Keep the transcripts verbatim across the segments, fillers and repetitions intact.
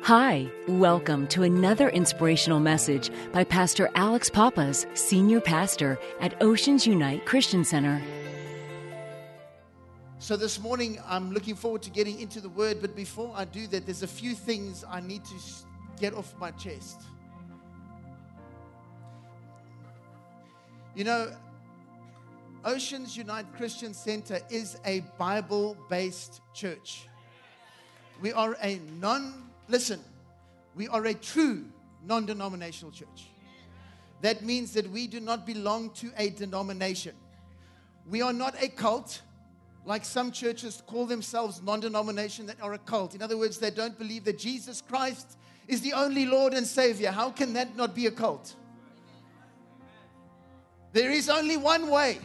Hi, welcome to another inspirational message by Pastor Alex Pappas, Senior Pastor at Oceans Unite Christian Center. So this morning, I'm looking forward to getting into the Word, but before I do that, there's a few things I need to get off my chest. You know, Oceans Unite Christian Center is a Bible-based church. We are a non Listen, we are a true non-denominational church. That means that we do not belong to a denomination. We are not a cult, like some churches call themselves non-denomination that are a cult. In other words, they don't believe that Jesus Christ is the only Lord and Savior. How can that not be a cult? There is only one way.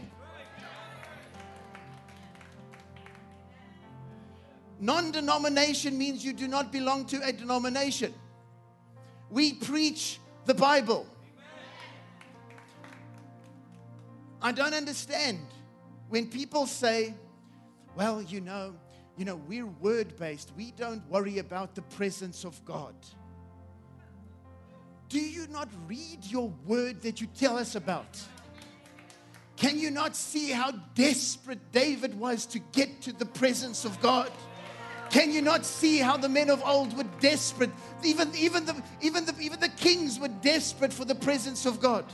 Non-denomination means you do not belong to a denomination. We preach the Bible. I don't understand when people say, well, you know, you know, we're word-based. We don't worry about the presence of God. Do you not read your word that you tell us about? Can you not see how desperate David was to get to the presence of God? Can you not see how the men of old were desperate? Even, even, the, even, the, even the kings were desperate for the presence of God.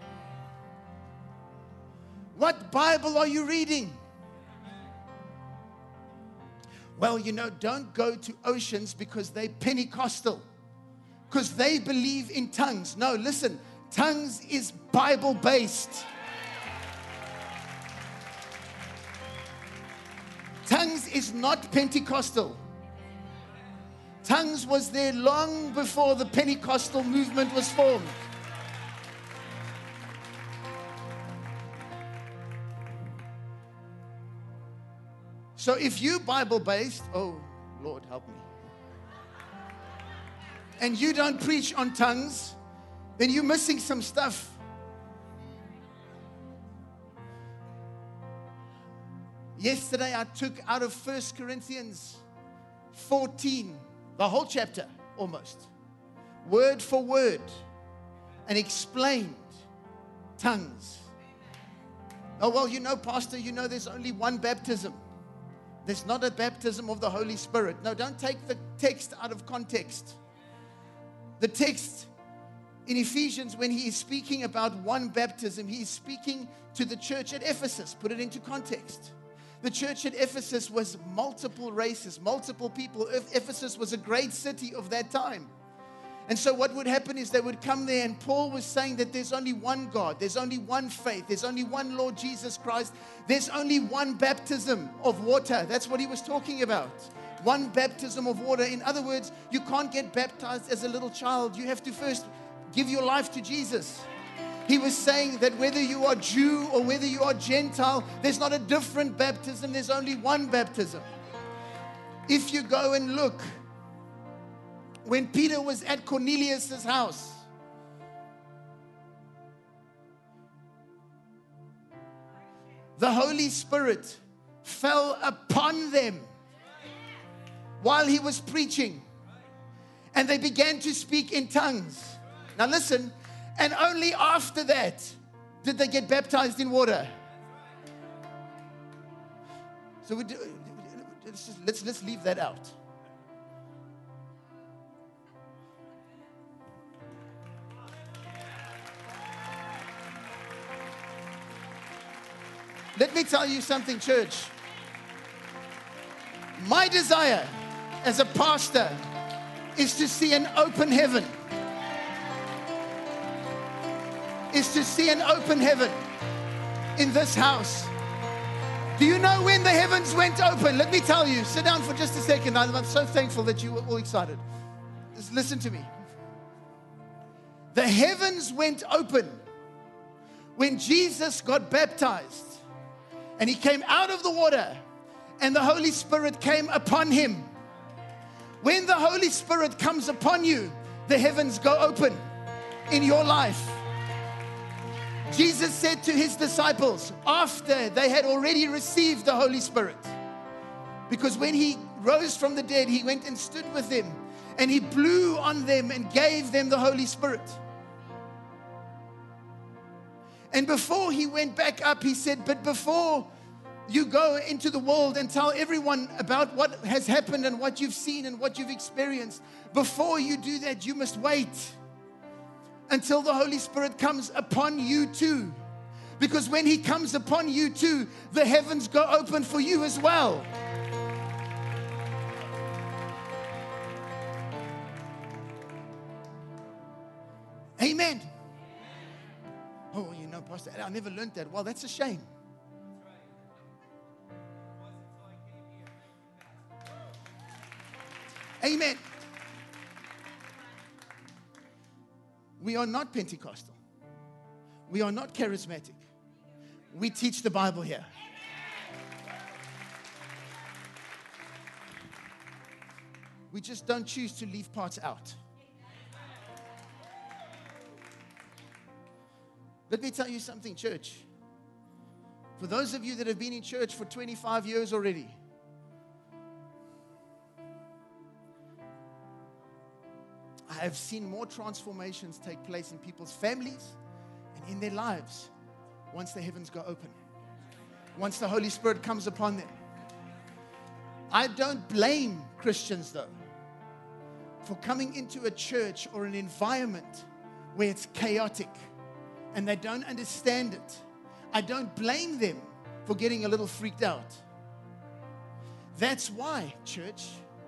What Bible are you reading? Well, you know, don't go to Oceans because they're Pentecostal. Because they believe in tongues. No, listen, tongues is Bible-based. Tongues is not Pentecostal. Tongues was there long before the Pentecostal movement was formed. So if you Bible-based, oh, Lord, help me. And you don't preach on tongues, then you're missing some stuff. Yesterday, I took out of First Corinthians fourteen, the whole chapter, almost, word for word, and explained tongues. Oh, well, you know, Pastor, you know there's only one baptism. There's not a baptism of the Holy Spirit. No, don't take the text out of context. The text in Ephesians, when he is speaking about one baptism, he is speaking to the church at Ephesus. Put it into context. The church at Ephesus was multiple races, multiple people. Ephesus was a great city of that time. And so what would happen is they would come there, and Paul was saying that there's only one God, there's only one faith, there's only one Lord Jesus Christ, there's only one baptism of water. That's what he was talking about. One baptism of water. In other words, you can't get baptized as a little child. You have to first give your life to Jesus. He was saying that whether you are Jew or whether you are Gentile, there's not a different baptism. There's only one baptism. If you go and look, when Peter was at Cornelius' house, the Holy Spirit fell upon them while he was preaching, and they began to speak in tongues. Now listen. And only after that did they get baptized in water. So we do, let's, just, let's, let's leave that out. Let me tell you something, church. My desire as a pastor is to see an open heaven. Is to see an open heaven in this house. Do you know when the heavens went open? Let me tell you. Sit down for just a second. I'm so thankful that you were all excited. Just listen to me. The heavens went open when Jesus got baptized, and he came out of the water, and the Holy Spirit came upon him. When the Holy Spirit comes upon you, the heavens go open in your life. Jesus said to his disciples, after they had already received the Holy Spirit, because when he rose from the dead, he went and stood with them And He blew on them and gave them the Holy Spirit. And before He went back up, He said, but before you go into the world and tell everyone about what has happened and what you've seen and what you've experienced, before you do that, you must wait until the Holy Spirit comes upon you too. Because when He comes upon you too, the heavens go open for you as well. Amen. Oh, you know, Pastor, I never learned that. Well, that's a shame. Amen. We are not Pentecostal. We are not charismatic. We teach the Bible here. We just don't choose to leave parts out. Let me tell you something, church. For those of you that have been in church for twenty-five years already, I have seen more transformations take place in people's families and in their lives once the heavens go open, once the Holy Spirit comes upon them. I don't blame Christians, though, for coming into a church or an environment where it's chaotic and they don't understand it. I don't blame them for getting a little freaked out. That's why, church,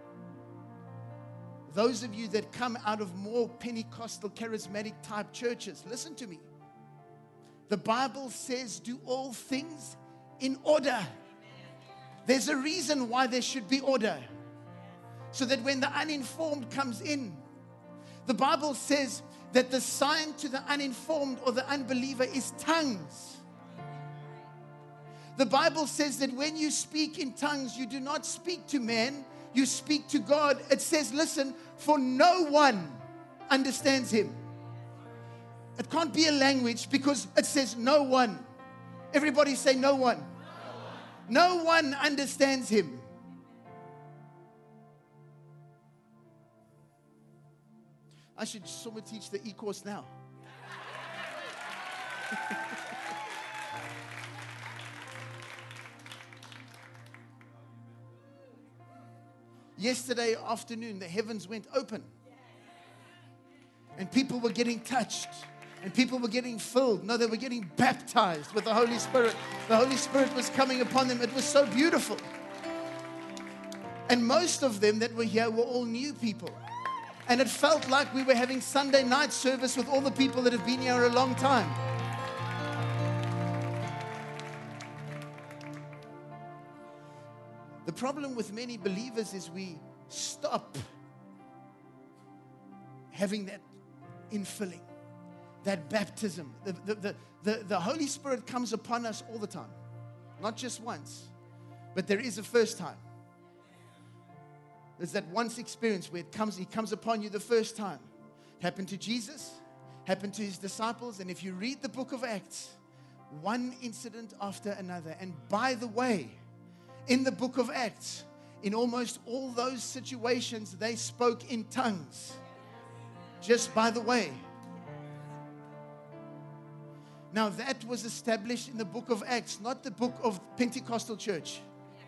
those of you that come out of more Pentecostal, charismatic type churches, listen to me. The Bible says, do all things in order. There's a reason why there should be order. So that when the uninformed comes in, the Bible says that the sign to the uninformed or the unbeliever is tongues. The Bible says that when you speak in tongues, you do not speak to man, you speak to God. It says, listen, for no one understands Him. It can't be a language because it says no one. Everybody say no one. No one, no one understands Him. I should sort of teach the e-course now. Yesterday afternoon, the heavens went open. And people were getting touched. And people were getting filled. No, they were getting baptized with the Holy Spirit. The Holy Spirit was coming upon them. It was so beautiful. And most of them that were here were all new people. And it felt like we were having Sunday night service with all the people that have been here a long time. The problem with many believers is we stop having that infilling, that baptism. The, the, the, the, the Holy Spirit comes upon us all the time. Not just once, but there is a first time. There's that once experience where it comes, He comes upon you the first time. It happened to Jesus, happened to His disciples, and if you read the book of Acts, one incident after another. And by the way, in the book of Acts, in almost all those situations, they spoke in tongues. Just by the way. Now that was established in the book of Acts, not the book of Pentecostal church.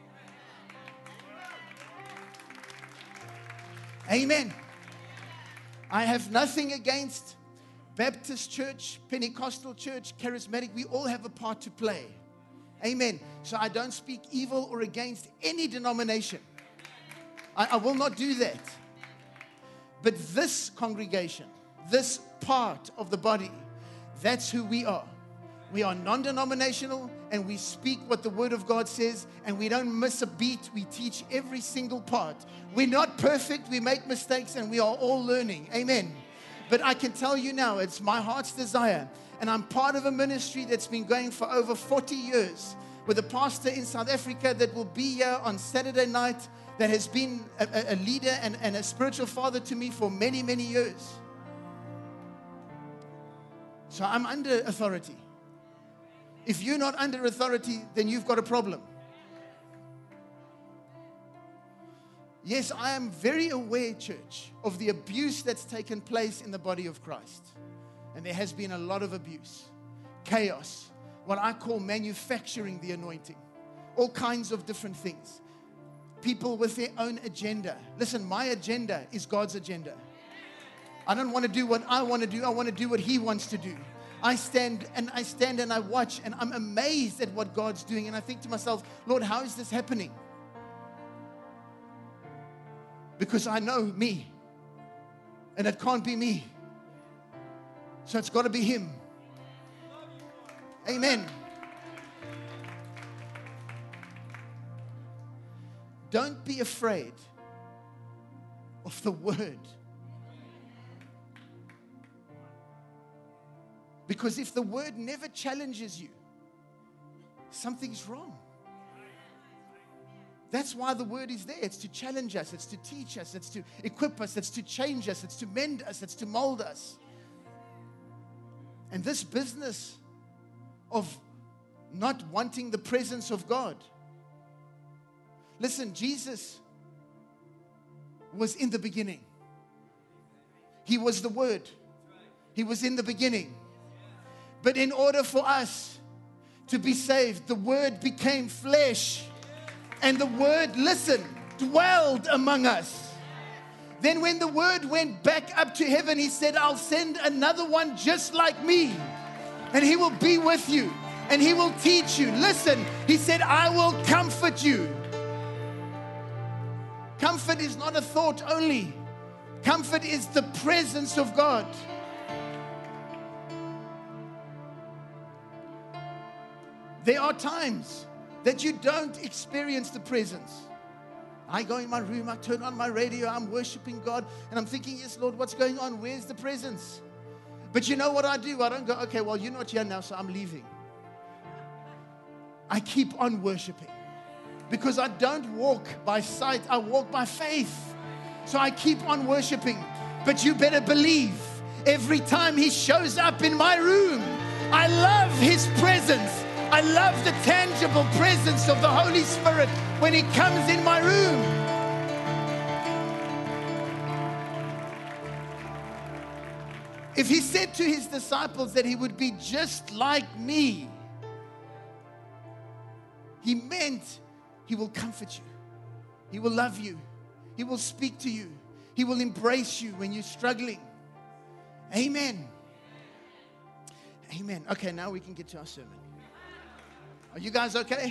Amen. I have nothing against Baptist church, Pentecostal church, charismatic. We all have a part to play. Amen. So I don't speak evil or against any denomination. I, I will not do that. But this congregation, this part of the body, that's who we are. We are non-denominational, and we speak what the Word of God says, and we don't miss a beat. We teach every single part. We're not perfect. We make mistakes, and we are all learning. Amen. But I can tell you now, it's my heart's desire, and I'm part of a ministry that's been going for over forty years with a pastor in South Africa that will be here on Saturday night, that has been a, a leader and, and a spiritual father to me for many, many years. So I'm under authority. If you're not under authority, then you've got a problem. Yes, I am very aware, church, of the abuse that's taken place in the body of Christ. And there has been a lot of abuse, chaos, what I call manufacturing the anointing, all kinds of different things. People with their own agenda. Listen, my agenda is God's agenda. I don't want to do what I want to do. I want to do what He wants to do. I stand and I stand and I watch, and I'm amazed at what God's doing. And I think to myself, Lord, how is this happening? Because I know me, and it can't be me. So it's got to be Him. Amen. Don't be afraid of the word. Because if the word never challenges you, something's wrong. That's why the word is there. It's to challenge us. It's to teach us. It's to equip us. It's to change us. It's to mend us. It's to mold us. And this business of not wanting the presence of God. Listen, Jesus was in the beginning. He was the Word. He was in the beginning. But in order for us to be saved, the Word became flesh. And the Word, listen, dwelled among us. Then when the Word went back up to heaven, He said, I'll send another one just like me. And He will be with you. And He will teach you. Listen, He said, I will comfort you. Comfort is not a thought only. Comfort is the presence of God. There are times that you don't experience the presence. I go in my room, I turn on my radio, I'm worshiping God, and I'm thinking, yes, Lord, what's going on? Where's the presence? But you know what I do? I don't go, okay, well, you're not here now, so I'm leaving. I keep on worshiping. Because I don't walk by sight, I walk by faith. So I keep on worshiping. But you better believe, every time He shows up in my room, I love His presence. I love the tangible presence of the Holy Spirit when He comes in my room. If He said to His disciples that He would be just like me, He meant He will comfort you. He will love you. He will speak to you. He will embrace you when you're struggling. Amen. Amen. Okay, now we can get to our sermon. Are you guys okay?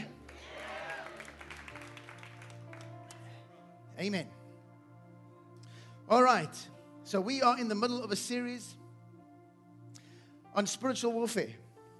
Amen. All right. So we are in the middle of a series on spiritual warfare.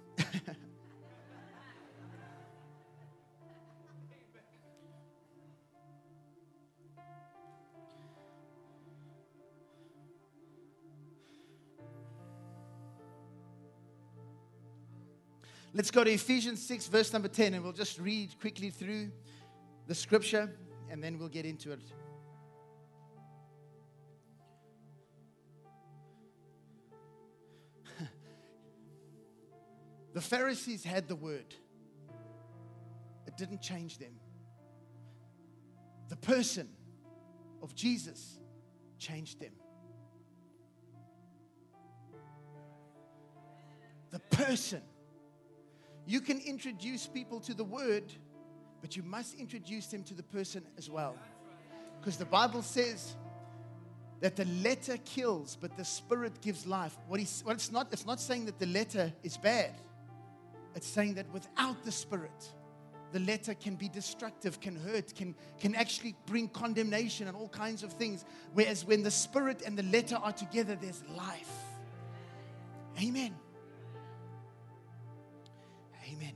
Let's go to Ephesians six, verse number ten, and we'll just read quickly through the scripture, and then we'll get into it. The Pharisees had the word. It didn't change them. The person of Jesus changed them. The person. You can introduce people to the word, but you must introduce them to the person as well. Because the Bible says that the letter kills, but the Spirit gives life. What he's, well, it's not, it's not saying that the letter is bad. It's saying that without the Spirit, the letter can be destructive, can hurt, can, can actually bring condemnation and all kinds of things. Whereas when the Spirit and the letter are together, there's life. Amen. Amen.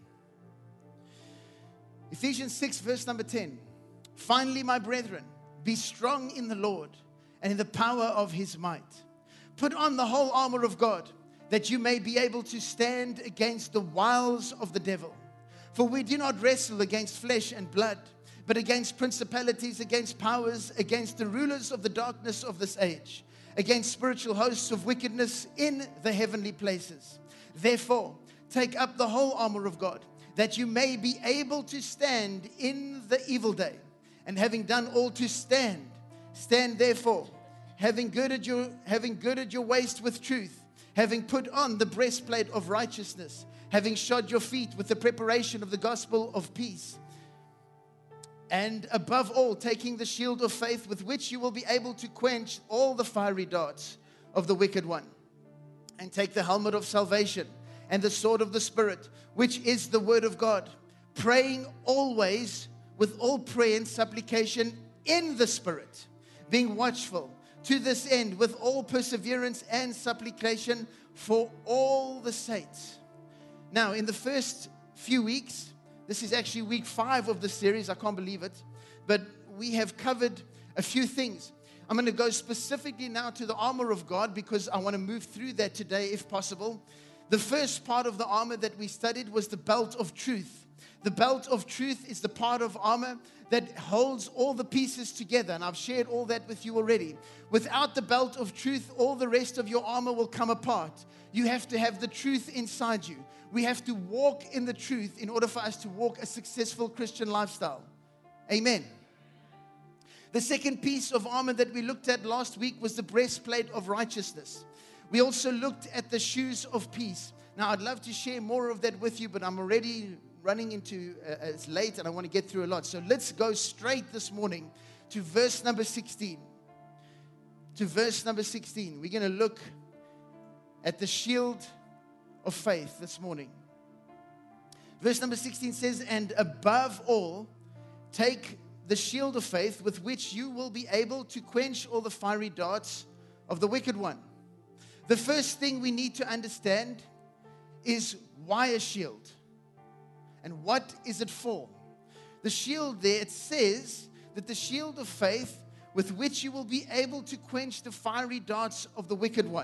Ephesians six, verse number ten. Finally, my brethren, be strong in the Lord and in the power of His might. Put on the whole armor of God, that you may be able to stand against the wiles of the devil. For we do not wrestle against flesh and blood, but against principalities, against powers, against the rulers of the darkness of this age, against spiritual hosts of wickedness in the heavenly places. Therefore, take up the whole armor of God, that you may be able to stand in the evil day. And having done all to stand, Stand therefore, having girded your, having girded your waist with truth, having put on the breastplate of righteousness, having shod your feet with the preparation of the gospel of peace, and above all, taking the shield of faith with which you will be able to quench all the fiery darts of the wicked one. And take the helmet of salvation and the sword of the Spirit, which is the word of God, praying always with all prayer and supplication in the Spirit, being watchful to this end with all perseverance and supplication for all the saints. Now, in the first few weeks, this is actually week five of the series. I can't believe it. But we have covered a few things. I'm going to go specifically now to the armor of God because I want to move through that today if possible. The first part of the armor that we studied was the belt of truth. The belt of truth is the part of armor that holds all the pieces together. And I've shared all that with you already. Without the belt of truth, all the rest of your armor will come apart. You have to have the truth inside you. We have to walk in the truth in order for us to walk a successful Christian lifestyle. Amen. The second piece of armor that we looked at last week was the breastplate of righteousness. We also looked at the shoes of peace. Now, I'd love to share more of that with you, but I'm already running into, uh, it's late and I want to get through a lot. So let's go straight this morning to verse number sixteen. To verse number sixteen. We're going to look at the shield of faith this morning. Verse number sixteen says, and above all, take the shield of faith with which you will be able to quench all the fiery darts of the wicked one. The first thing we need to understand is why a shield and what is it for? The shield there, it says that the shield of faith with which you will be able to quench the fiery darts of the wicked one.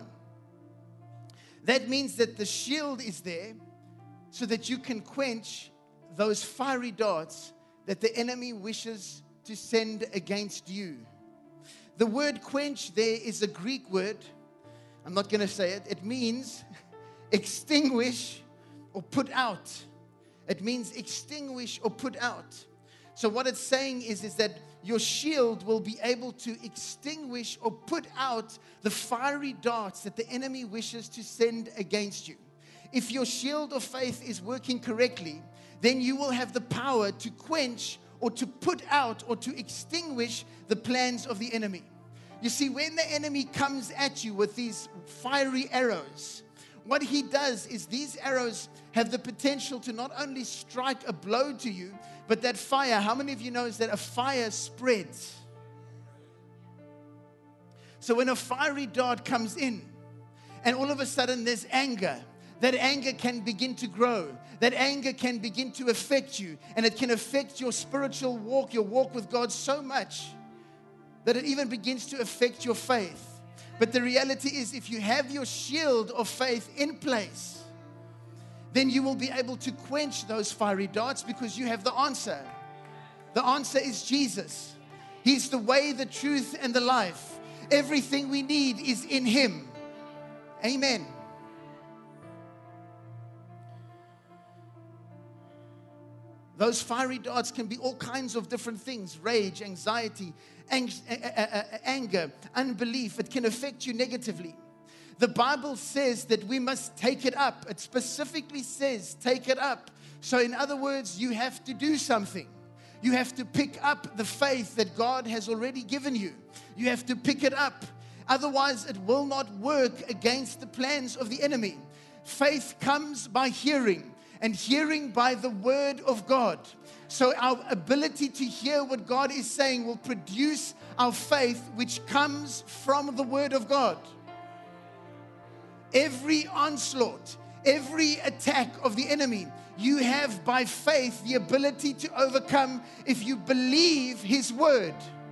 That means that the shield is there so that you can quench those fiery darts that the enemy wishes to send against you. The word quench there is a Greek word. I'm not going to say it. It means extinguish or put out. It means extinguish or put out. So what it's saying is, is that your shield will be able to extinguish or put out the fiery darts that the enemy wishes to send against you. If your shield of faith is working correctly, then you will have the power to quench or to put out or to extinguish the plans of the enemy. You see, when the enemy comes at you with these fiery arrows, what he does is these arrows have the potential to not only strike a blow to you, but that fire, how many of you know is that a fire spreads? So when a fiery dart comes in, and all of a sudden there's anger, that anger can begin to grow. That anger can begin to affect you, and it can affect your spiritual walk, your walk with God so much that it even begins to affect your faith. But the reality is, if you have your shield of faith in place, then you will be able to quench those fiery darts because you have the answer. The answer is Jesus. He's the way, the truth, and the life. Everything we need is in Him. Amen. Those fiery darts can be all kinds of different things: rage, anxiety, ang- anger, unbelief. It can affect you negatively. The Bible says that we must take it up. It specifically says take it up. So in other words, you have to do something. You have to pick up the faith that God has already given you. You have to pick it up. Otherwise, it will not work against the plans of the enemy. Faith comes by hearing, and hearing by the word of God. So our ability to hear what God is saying will produce our faith, which comes from the word of God. Every onslaught, every attack of the enemy, you have by faith the ability to overcome if you believe His word.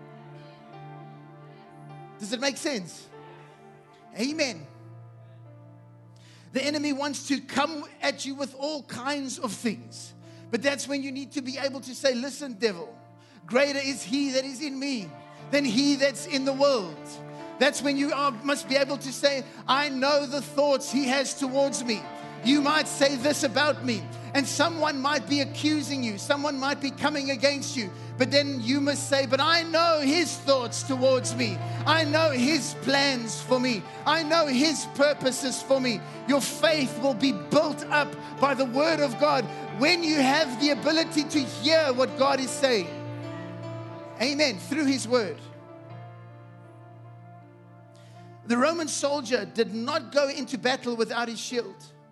Does it make sense? Amen. The enemy wants to come at you with all kinds of things. But that's when you need to be able to say, listen, devil, greater is He that is in me than he that's in the world. That's when you are, must be able to say, I know the thoughts He has towards me. You might say this about me, And someone might be accusing you. Someone might be coming against you. But then you must say, but I know His thoughts towards me. I know His plans for me. I know His purposes for me. Your faith will be built up by the Word of God when you have the ability to hear what God is saying. Amen. Through His Word. The Roman soldier did not go into battle without his shield.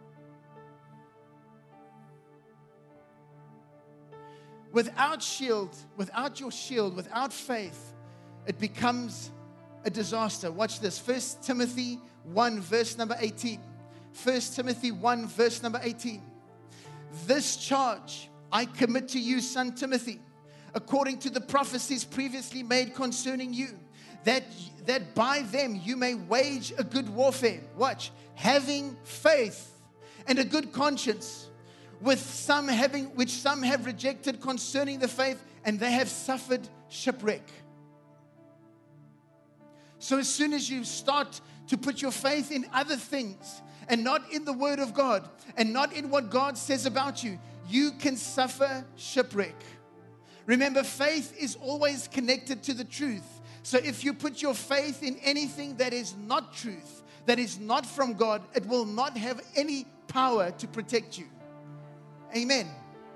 Without shield, without your shield, without faith, it becomes a disaster. Watch this. First Timothy one, verse number eighteen. First Timothy one, verse number eighteen. This charge I commit to you, son Timothy, according to the prophecies previously made concerning you, that, that by them you may wage a good warfare. Watch. Having faith and a good conscience, with some having, which some have rejected concerning the faith, and they have suffered shipwreck. So as soon as you start to put your faith in other things, and not in the Word of God, and not in what God says about you, you can suffer shipwreck. Remember, faith is always connected to the truth. So if you put your faith in anything that is not truth, that is not from God, it will not have any power to protect you. Amen.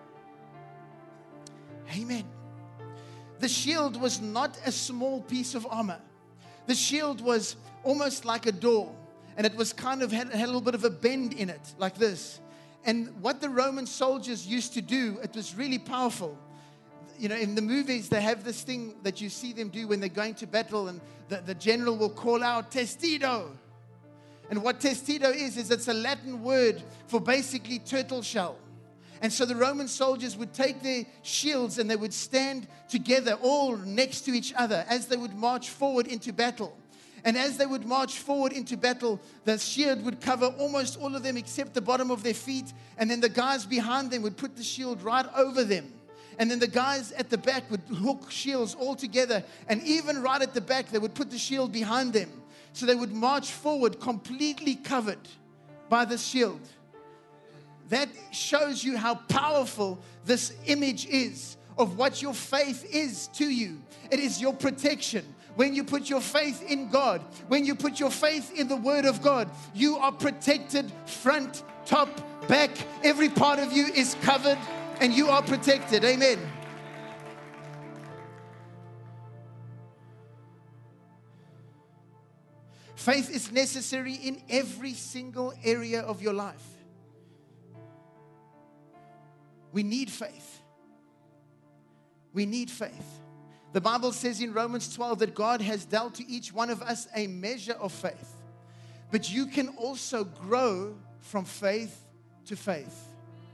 Amen. The shield was not a small piece of armor. The shield was almost like a door, and it was kind of had, had a little bit of a bend in it, like this. And what the Roman soldiers used to do, it was really powerful. You know, in the movies, they have this thing that you see them do when they're going to battle, and the, the general will call out, "Testido." And what testido is, is it's a Latin word for basically turtle shell. And so the Roman soldiers would take their shields and they would stand together all next to each other as they would march forward into battle. And as they would march forward into battle, the shield would cover almost all of them except the bottom of their feet. And then the guys behind them would put the shield right over them. And then the guys at the back would hook shields all together. And even right at the back, they would put the shield behind them. So they would march forward completely covered by the shield. That shows you how powerful this image is of what your faith is to you. It is your protection. When you put your faith in God, when you put your faith in the Word of God, you are protected front, top, back. Every part of you is covered and you are protected. Amen. Faith is necessary in every single area of your life. We need faith. We need faith. The Bible says in Romans twelve that God has dealt to each one of us a measure of faith. But you can also grow from faith to faith.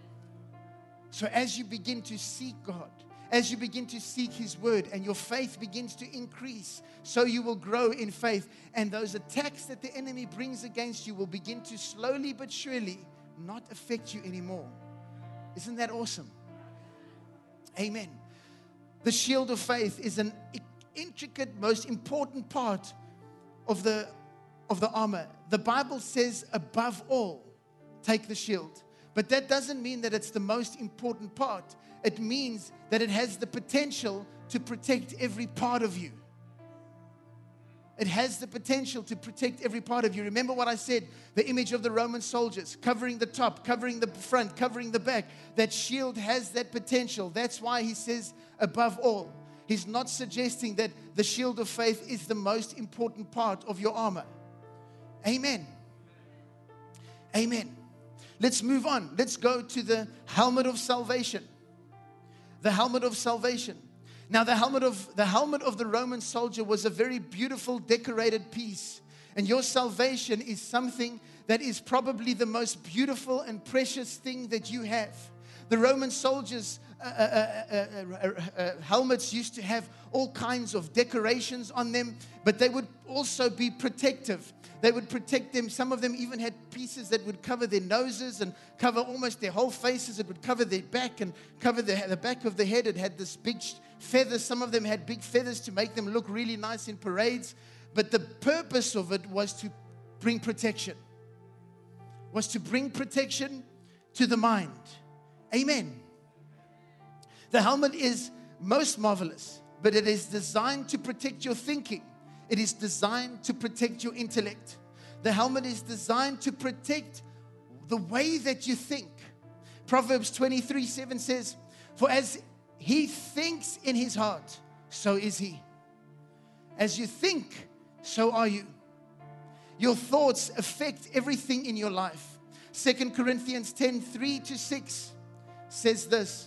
So as you begin to seek God, as you begin to seek His Word, and your faith begins to increase, so you will grow in faith. And those attacks that the enemy brings against you will begin to slowly but surely not affect you anymore. Isn't that awesome? Amen. The shield of faith is an intricate, most important part of the, of the armor. The Bible says, above all, take the shield. But that doesn't mean that it's the most important part. It means that it has the potential to protect every part of you. It has the potential to protect every part of you. Remember what I said, the image of the Roman soldiers, covering the top, covering the front, covering the back. That shield has that potential. That's why he says, above all. He's not suggesting that the shield of faith is the most important part of your armor. Amen. Amen. Let's move on. Let's go to the helmet of salvation. The helmet of salvation. Now, the helmet of the helmet of the Roman soldier was a very beautiful, decorated piece. And your salvation is something that is probably the most beautiful and precious thing that you have. The Roman soldiers' uh, uh, uh, uh, uh, helmets used to have all kinds of decorations on them, but they would also be protective. They would protect them. Some of them even had pieces that would cover their noses and cover almost their whole faces. It would cover their back and cover the, the back of the head. It had this big feathers. Some of them had big feathers to make them look really nice in parades. But the purpose of it was to bring protection. Was to bring protection to the mind. Amen. The helmet is most marvelous, but it is designed to protect your thinking. It is designed to protect your intellect. The helmet is designed to protect the way that you think. Proverbs twenty-three seven says, for as he thinks in his heart, so is he. As you think, so are you. Your thoughts affect everything in your life. Second Corinthians ten three to six says this.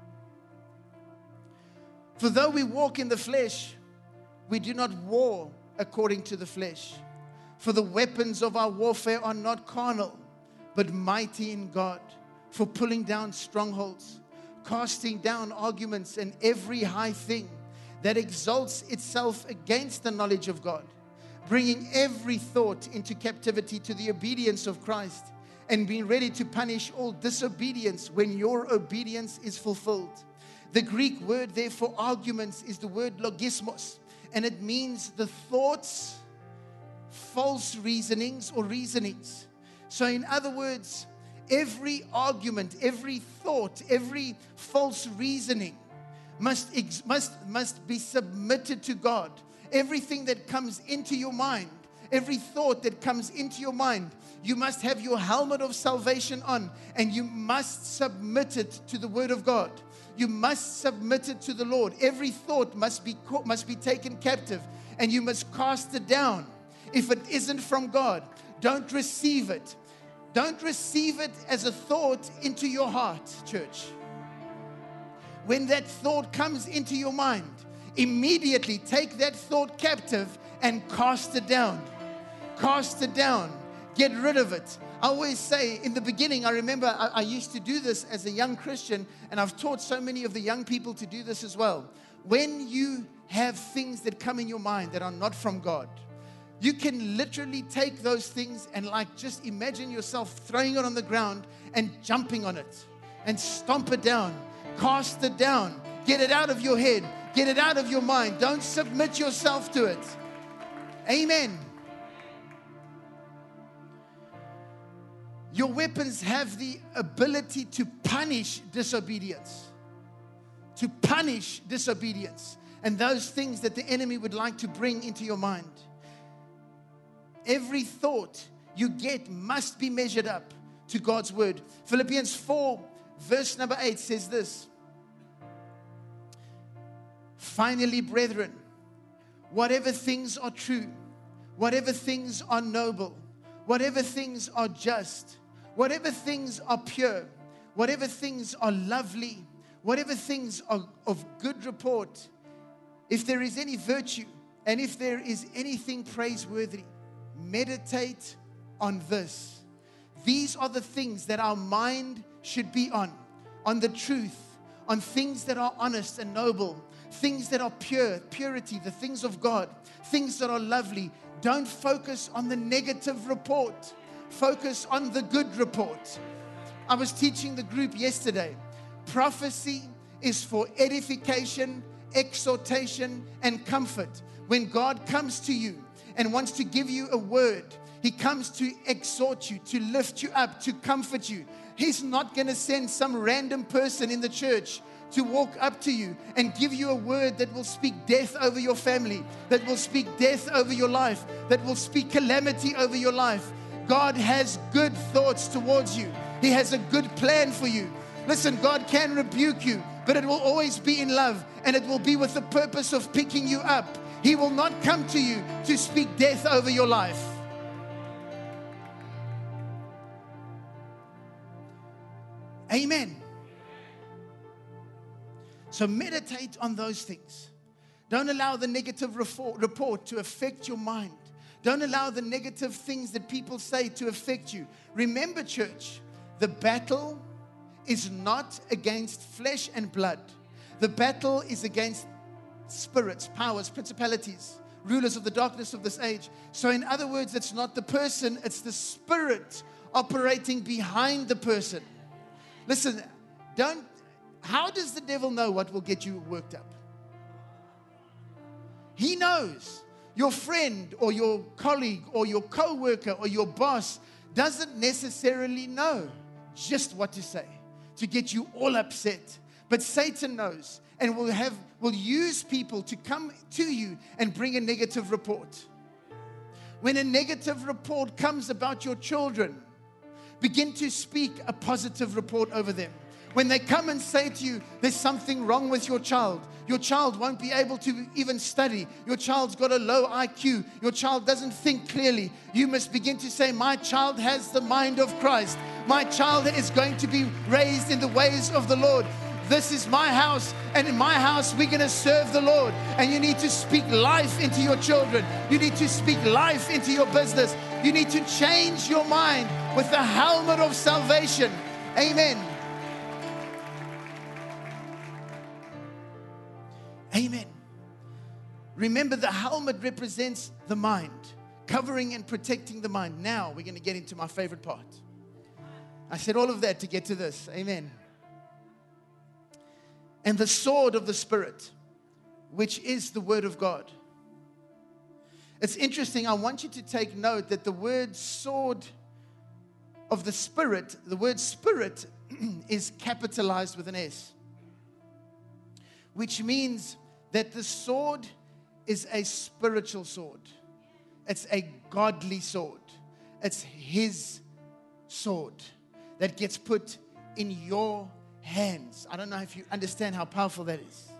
For though we walk in the flesh, we do not war according to the flesh. For the weapons of our warfare are not carnal, but mighty in God, for pulling down strongholds, casting down arguments and every high thing that exalts itself against the knowledge of God, bringing every thought into captivity to the obedience of Christ, and being ready to punish all disobedience when your obedience is fulfilled. The Greek word there for arguments is the word logismos, and it means the thoughts, false reasonings or reasonings. So in other words, every argument, every thought, every false reasoning must, ex- must, must be submitted to God. Everything that comes into your mind, every thought that comes into your mind, you must have your helmet of salvation on, and you must submit it to the Word of God. You must submit it to the Lord. Every thought must be must be taken captive, and you must cast it down. If it isn't from God, don't receive it. Don't receive it as a thought into your heart, church. When that thought comes into your mind, immediately take that thought captive and cast it down. Cast it down. Get rid of it. I always say, in the beginning, I remember I, I used to do this as a young Christian, and I've taught so many of the young people to do this as well. When you have things that come in your mind that are not from God, you can literally take those things and like just imagine yourself throwing it on the ground and jumping on it and stomp it down, cast it down, get it out of your head, get it out of your mind. Don't submit yourself to it. Amen. Your weapons have the ability to punish disobedience, to punish disobedience and those things that the enemy would like to bring into your mind. Every thought you get must be measured up to God's word. Philippians four, verse number eight says this. Finally, brethren, whatever things are true, whatever things are noble, whatever things are just, whatever things are pure, whatever things are lovely, whatever things are of good report, if there is any virtue and if there is anything praiseworthy, meditate on this. These are the things that our mind should be on, on the truth, on things that are honest and noble, things that are pure, purity, the things of God, things that are lovely. Don't focus on the negative report. Focus on the good report. I was teaching the group yesterday. Prophecy is for edification, exhortation, and comfort. When God comes to you and wants to give you a word, He comes to exhort you, to lift you up, to comfort you. He's not going to send some random person in the church to walk up to you and give you a word that will speak death over your family, that will speak death over your life, that will speak calamity over your life. God has good thoughts towards you. He has a good plan for you. Listen, God can rebuke you, but it will always be in love, and it will be with the purpose of picking you up. He will not come to you to speak death over your life. Amen. So meditate on those things. Don't allow the negative report to affect your mind. Don't allow the negative things that people say to affect you. Remember, church, the battle is not against flesh and blood. The battle is against spirits, powers, principalities, rulers of the darkness of this age. So in other words, it's not the person, it's the spirit operating behind the person. Listen, don't, how does the devil know what will get you worked up? He knows. Your friend or your colleague or your co-worker or your boss doesn't necessarily know just what to say to get you all upset. But Satan knows and will have will use people to come to you and bring a negative report. When a negative report comes about your children, begin to speak a positive report over them. When they come and say to you, there's something wrong with your child, your child won't be able to even study, your child's got a low I Q, your child doesn't think clearly, you must begin to say, my child has the mind of Christ. My child is going to be raised in the ways of the Lord. This is my house, and in my house we're going to serve the Lord. And you need to speak life into your children. You need to speak life into your business. You need to change your mind with the helmet of salvation. Amen. Amen. Remember, the helmet represents the mind, covering and protecting the mind. Now we're going to get into my favorite part. I said all of that to get to this. Amen. And the sword of the Spirit, which is the Word of God. It's interesting. I want you to take note that the word sword of the Spirit, the word Spirit is capitalized with an S, which means that the sword is a spiritual sword. It's a godly sword. It's His sword that gets put in your hands. I don't know if you understand how powerful that is.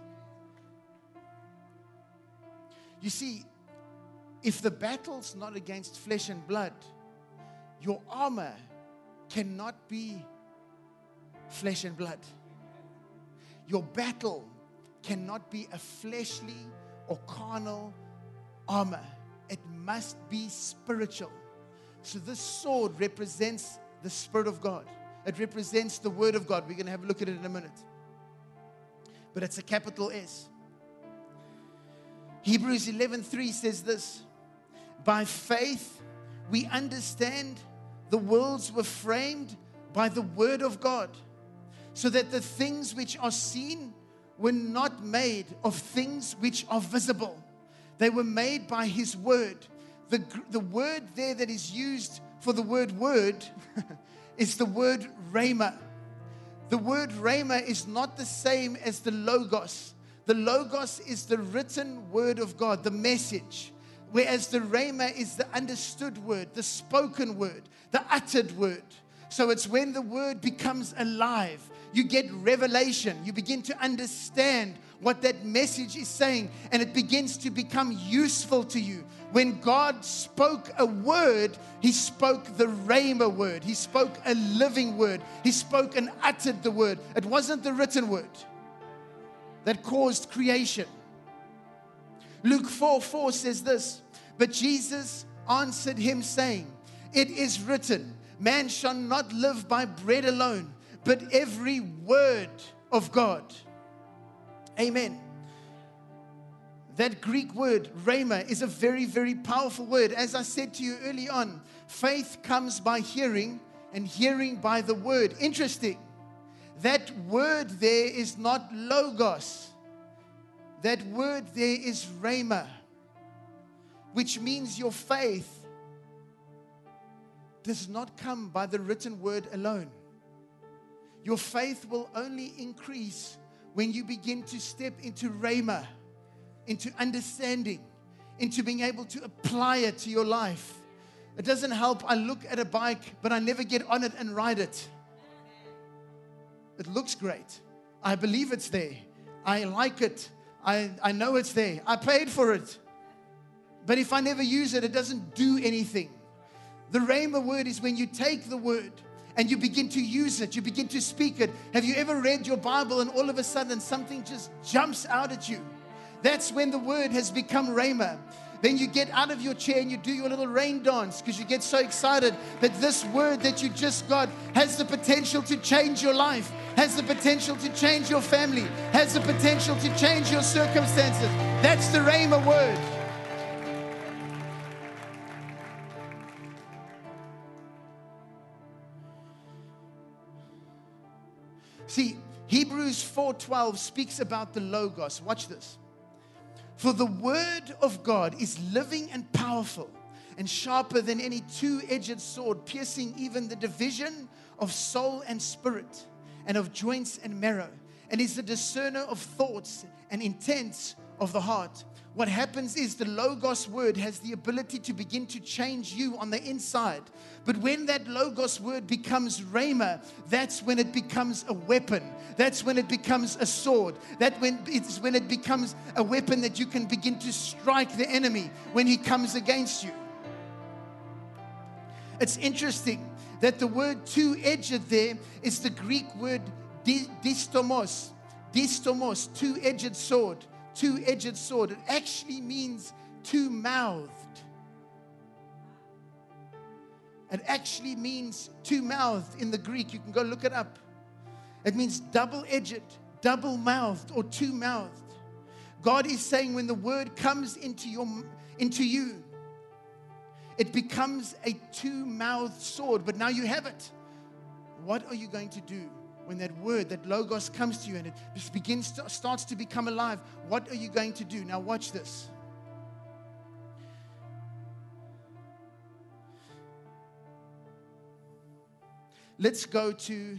You see, if the battle's not against flesh and blood, your armor cannot be flesh and blood. Your battle cannot be a fleshly or carnal armor. It must be spiritual. So this sword represents the Spirit of God. It represents the Word of God. We're going to have a look at it in a minute. But it's a capital S. Hebrews eleven three says this: by faith we understand the worlds were framed by the Word of God, so that the things which are seen were not made of things which are visible. They were made by His Word. The, the word there that is used for the word word is the word rhema. The word rhema is not the same as the logos. The logos is the written word of God, the message. Whereas the rhema is the understood word, the spoken word, the uttered word. So it's when the word becomes alive. You get revelation. You begin to understand what that message is saying, and it begins to become useful to you. When God spoke a word, He spoke the rhema word. He spoke a living word. He spoke and uttered the word. It wasn't the written word that caused creation. Luke four four says this: but Jesus answered him, saying, it is written, man shall not live by bread alone, but every word of God. Amen. That Greek word, rhema, is a very, very powerful word. As I said to you early on, faith comes by hearing, and hearing by the word. Interesting. That word there is not logos. That word there is rhema, which means your faith does not come by the written word alone. Your faith will only increase when you begin to step into rhema, into understanding, into being able to apply it to your life. It doesn't help I look at a bike, but I never get on it and ride it. It looks great. I believe it's there. I like it. I, I know it's there. I paid for it. But if I never use it, it doesn't do anything. The rhema word is when you take the word and you begin to use it. You begin to speak it. Have you ever read your Bible and all of a sudden something just jumps out at you? That's when the word has become rhema. Then you get out of your chair and you do your little rain dance because you get so excited that this word that you just got has the potential to change your life, has the potential to change your family, has the potential to change your circumstances. That's the rhema word. See, Hebrews four twelve speaks about the logos. Watch this. For the word of God is living and powerful and sharper than any two-edged sword, piercing even the division of soul and spirit, and of joints and marrow, and is the discerner of thoughts and intents of the heart. What happens is the Logos word has the ability to begin to change you on the inside. But when that Logos word becomes Rhema, that's when it becomes a weapon. That's when it becomes a sword. That when it's when it becomes a weapon that you can begin to strike the enemy when he comes against you. It's interesting that the word two-edged there is the Greek word distomos. Distomos, two-edged sword. Two-edged sword. It actually means two-mouthed. It actually means two-mouthed in the Greek. You can go look it up. It means double-edged, double-mouthed, or two-mouthed. God is saying when the word comes into your into you, it becomes a two-mouthed sword. But now you have it. What are you going to do when that word, that Logos comes to you and it just begins to, starts to become alive? What are you going to do? Now watch this. Let's go to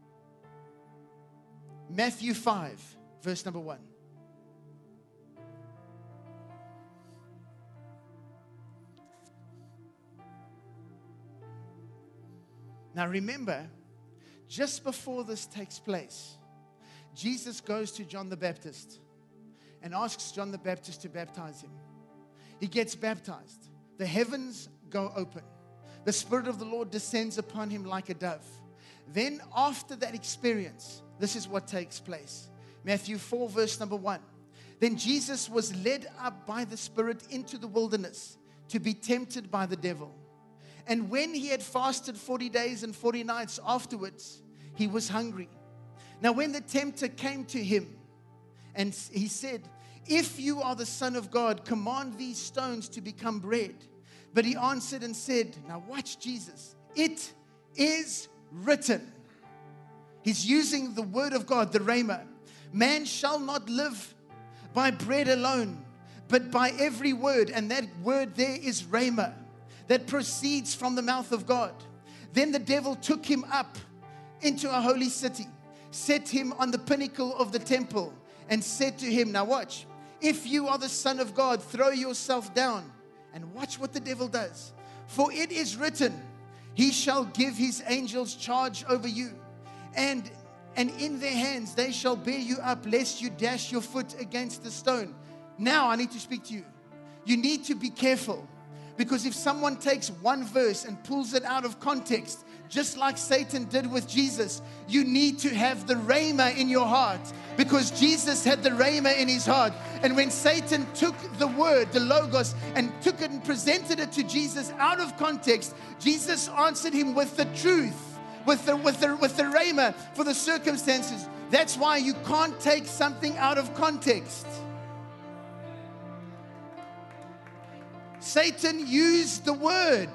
Matthew five, verse number one. Now remember, just before this takes place, Jesus goes to John the Baptist and asks John the Baptist to baptize him. He gets baptized. The heavens go open. The Spirit of the Lord descends upon him like a dove. Then after that experience, this is what takes place. Matthew four, verse number one. Then Jesus was led up by the Spirit into the wilderness to be tempted by the devil. And when he had fasted forty days and forty nights afterwards, he was hungry. Now when the tempter came to him, and he said, "If you are the Son of God, command these stones to become bread." But he answered and said, now watch Jesus, "It is written." He's using the word of God, the Rhema. "Man shall not live by bread alone, but by every word." And that word there is Rhema, that proceeds from the mouth of God. Then the devil took him up into a holy city, set him on the pinnacle of the temple, and said to him, now watch, "If you are the Son of God, throw yourself down." And watch what the devil does. "For it is written, he shall give his angels charge over you, and, and in their hands they shall bear you up, lest you dash your foot against the stone." Now I need to speak to you. You need to be careful. Because if someone takes one verse and pulls it out of context, just like Satan did with Jesus, you need to have the Rhema in your heart. Because Jesus had the Rhema in his heart. And when Satan took the word, the Logos, and took it and presented it to Jesus out of context, Jesus answered him with the truth, with the, with the, with the Rhema for the circumstances. That's why you can't take something out of context. Satan used the word.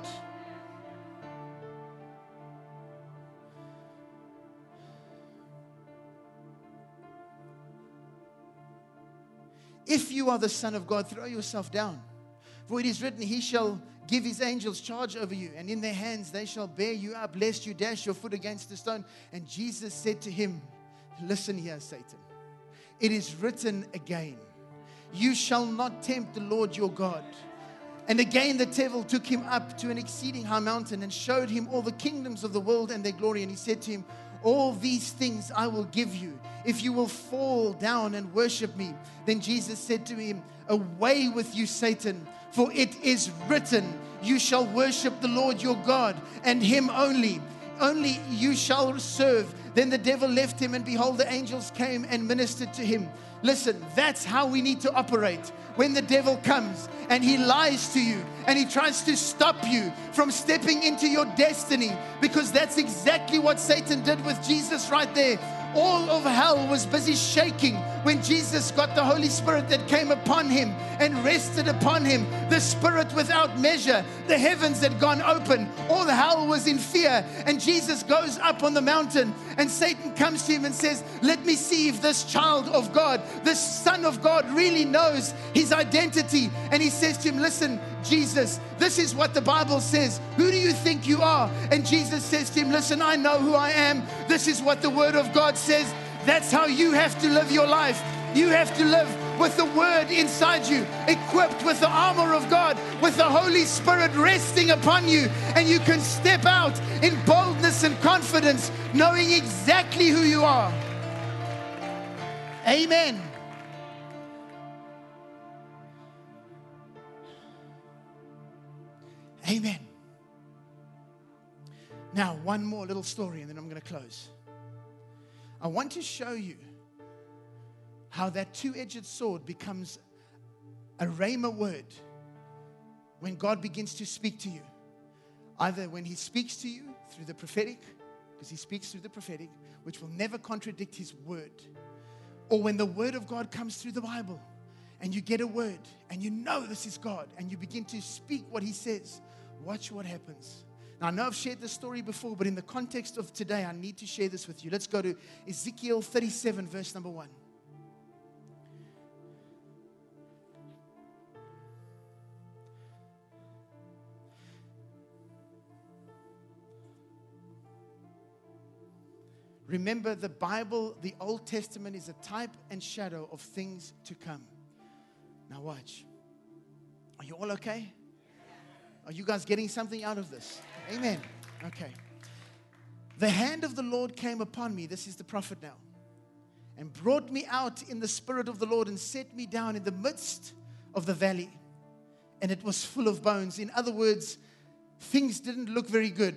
"If you are the Son of God, throw yourself down. For it is written, he shall give his angels charge over you, and in their hands they shall bear you up, lest you dash your foot against the stone." And Jesus said to him, "Listen here, Satan. It is written again, you shall not tempt the Lord your God." And again the devil took him up to an exceeding high mountain and showed him all the kingdoms of the world and their glory. And he said to him, "All these things I will give you, if you will fall down and worship me." Then Jesus said to him, "Away with you, Satan, for it is written, you shall worship the Lord your God, and him only. Only you shall serve." Then the devil left him, and behold, the angels came and ministered to him. Listen, that's how we need to operate. When the devil comes and he lies to you and he tries to stop you from stepping into your destiny, because that's exactly what Satan did with Jesus right there. All of hell was busy shaking when Jesus got the Holy Spirit that came upon him and rested upon him. The Spirit without measure. The heavens had gone open. All hell was in fear. And Jesus goes up on the mountain, and Satan comes to him and says, "Let me see if this child of God, this Son of God, really knows his identity." And he says to him, "Listen, Jesus, this is what the Bible says. Who do you think you are? And Jesus says to him, listen, I know who I am. This is what the Word of God says. That's how you have to live your life. You have to live with the Word inside you, equipped with the armor of God, with the Holy Spirit resting upon you, and you can step out in boldness and confidence, knowing exactly who you are. Amen. Amen. Now, one more little story, and then I'm going to close. I want to show you how that two-edged sword becomes a rhema word when God begins to speak to you. Either when He speaks to you through the prophetic, because He speaks through the prophetic, which will never contradict His word, or when the Word of God comes through the Bible, and you get a word, and you know this is God, and you begin to speak what He says. Watch what happens. Now, I know I've shared this story before, but in the context of today, I need to share this with you. Let's go to Ezekiel thirty-seven, verse number one. Remember, the Bible, the Old Testament, is a type and shadow of things to come. Now watch. Are you all okay? Are you guys getting something out of this? Amen. Okay. The hand of the Lord came upon me. This is the prophet now. And brought me out in the spirit of the Lord and set me down in the midst of the valley. And it was full of bones. In other words, things didn't look very good.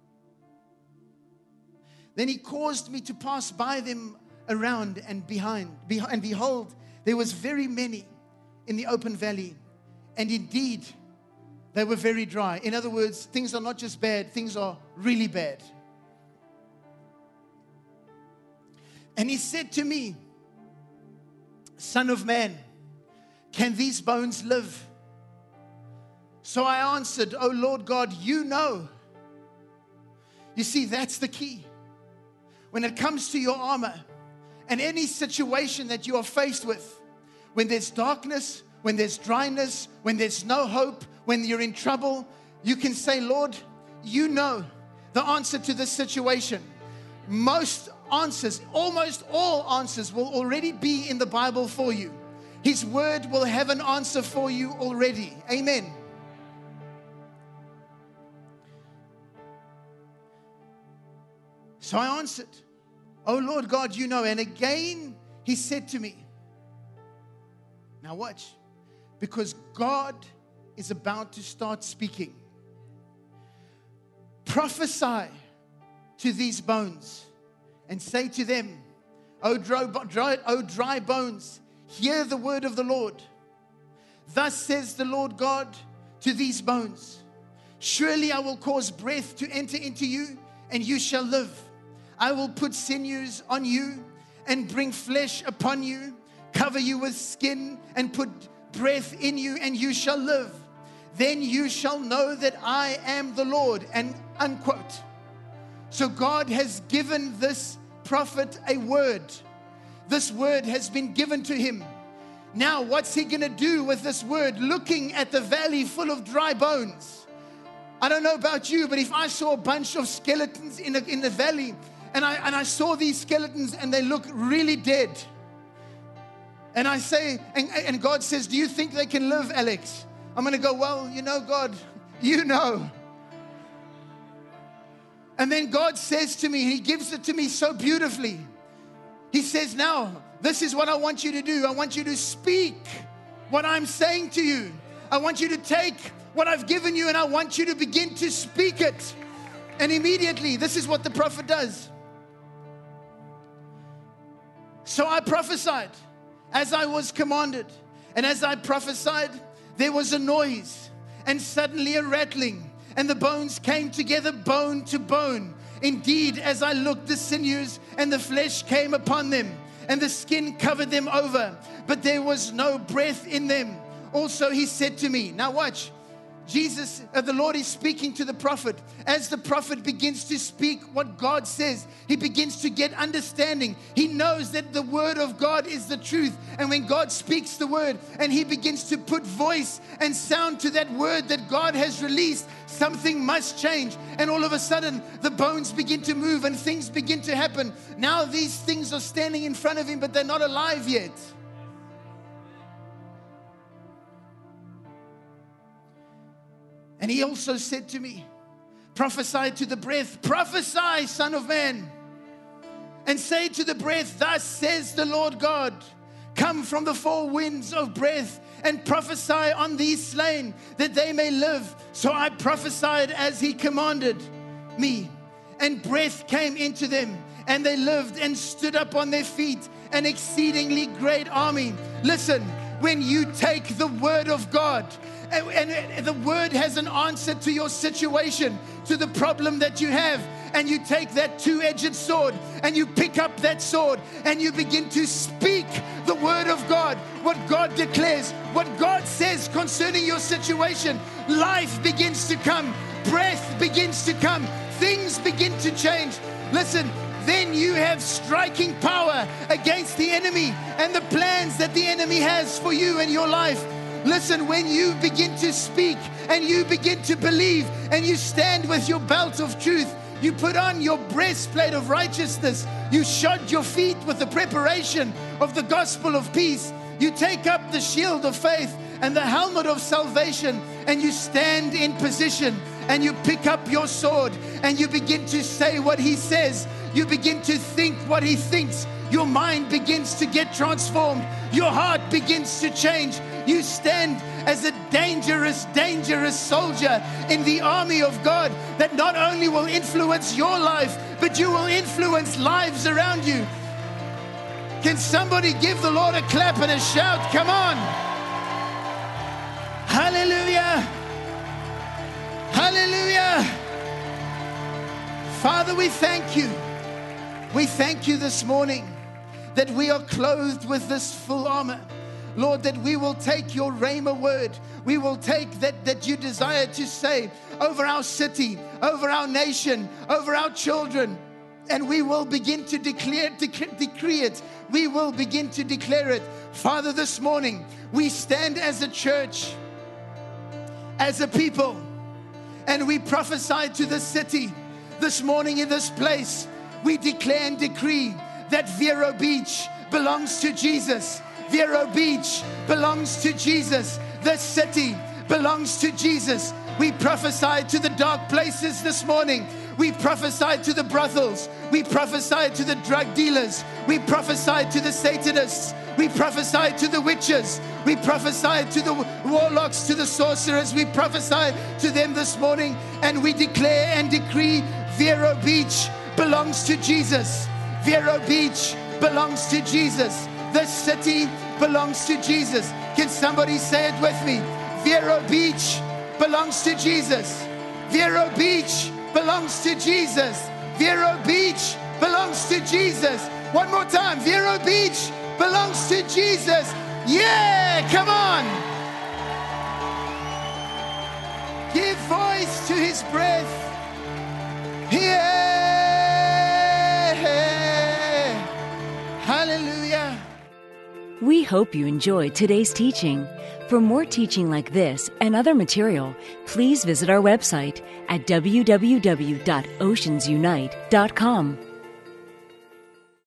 Then He caused me to pass by them around and behind. And behold, there was very many in the open valley. And indeed, they were very dry. In other words, things are not just bad, things are really bad. And He said to me, Son of man, can these bones live? So I answered, Oh Lord God, you know. You see, that's the key. When it comes to your armor and any situation that you are faced with, when there's darkness, when there's dryness, when there's no hope, when you're in trouble, you can say, Lord, you know the answer to this situation. Most answers, almost all answers will already be in the Bible for you. His word will have an answer for you already. Amen. So I answered, Oh Lord God, you know. And again, He said to me, now watch, because God is about to start speaking. Prophesy to these bones and say to them, O dry, dry, O dry bones, hear the word of the Lord. Thus says the Lord God to these bones, surely I will cause breath to enter into you, and you shall live. I will put sinews on you and bring flesh upon you, cover you with skin and put breath in you, and you shall live. Then you shall know that I am the Lord. And unquote. So God has given this prophet a word. This word has been given to him. Now, what's he going to do with this word? Looking at the valley full of dry bones. I don't know about you, but if I saw a bunch of skeletons in, a, in the valley, and I, and I saw these skeletons and they look really dead, and I say, and, and God says, do you think they can live, Alex? I'm going to go, well, you know, God, you know. And then God says to me, He gives it to me so beautifully. He says, now, this is what I want you to do. I want you to speak what I'm saying to you. I want you to take what I've given you and I want you to begin to speak it. And immediately, this is what the prophet does. So I prophesied as I was commanded. And as I prophesied, there was a noise and suddenly a rattling. And the bones came together, bone to bone. Indeed, as I looked, the sinews and the flesh came upon them, and the skin covered them over, but there was no breath in them. Also, he said to me, now watch, Jesus, uh, the Lord is speaking to the prophet. As the prophet begins to speak what God says, he begins to get understanding. He knows that the word of God is the truth. And when God speaks the word and he begins to put voice and sound to that word that God has released, something must change. And all of a sudden, the bones begin to move and things begin to happen. Now these things are standing in front of him, but they're not alive yet. And he also said to me, prophesy to the breath, prophesy, son of man, and say to the breath, thus says the Lord God, come from the four winds of breath and prophesy on these slain that they may live. So I prophesied as he commanded me, and breath came into them, and they lived and stood up on their feet, an exceedingly great army. Listen, when you take the word of God, and, and the word has an answer to your situation, to the problem that you have, and you take that two-edged sword and you pick up that sword and you begin to speak the word of God, what God declares, what God says concerning your situation, life begins to come, breath begins to come, things begin to change. Listen, then you have striking power against the enemy and the plans that the enemy has for you and your life. Listen, when you begin to speak and you begin to believe and you stand with your belt of truth, you put on your breastplate of righteousness, you shod your feet with the preparation of the gospel of peace, you take up the shield of faith and the helmet of salvation, and you stand in position and you pick up your sword and you begin to say what he says. You begin to think what he thinks. Your mind begins to get transformed. Your heart begins to change. You stand as a dangerous, dangerous soldier in the army of God that not only will influence your life, but you will influence lives around you. Can somebody give the Lord a clap and a shout? Come on. Hallelujah. Hallelujah. Father, we thank you. We thank you this morning that we are clothed with this full armor. Lord, that we will take your rhema word. We will take that, that you desire to say over our city, over our nation, over our children. And we will begin to declare, dec- decree it. We will begin to declare it. Father, this morning, we stand as a church, as a people, and we prophesy to the city. This morning in this place, we declare and decree that Vero Beach belongs to Jesus. Vero Beach belongs to Jesus. This city belongs to Jesus. We prophesy to the dark places this morning. We prophesy to the brothels. We prophesy to the drug dealers. We prophesy to the Satanists. We prophesy to the witches. We prophesy to the warlocks, to the sorcerers. We prophesy to them this morning, and we declare and decree Vero Beach belongs to Jesus. Vero Beach belongs to Jesus. This city belongs to Jesus. Can somebody say it with me? Vero Beach belongs to Jesus. Vero Beach belongs to Jesus. Vero Beach belongs to Jesus. One more time. Vero Beach belongs to Jesus. Yeah, come on. Give voice to his breath. Yeah. Hallelujah. We hope you enjoyed today's teaching. For more teaching like this and other material, please visit our website at w w w dot oceans unite dot com.